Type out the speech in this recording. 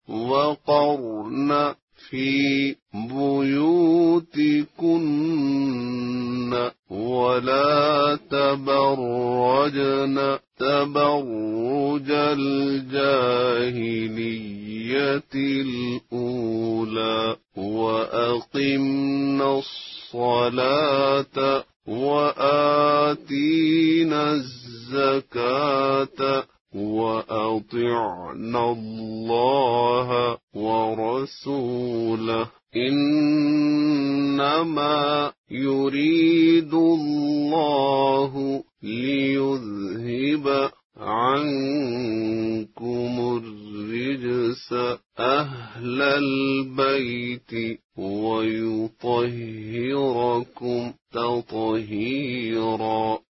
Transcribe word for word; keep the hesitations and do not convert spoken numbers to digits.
وقرن في بيوتكن ولا تبرجن تبرج الجاهلية الأولى وأقمنا الصلاة وآتينا الزكاة وأطعنا الله ورسوله إنما يريد الله ليذهب عنكم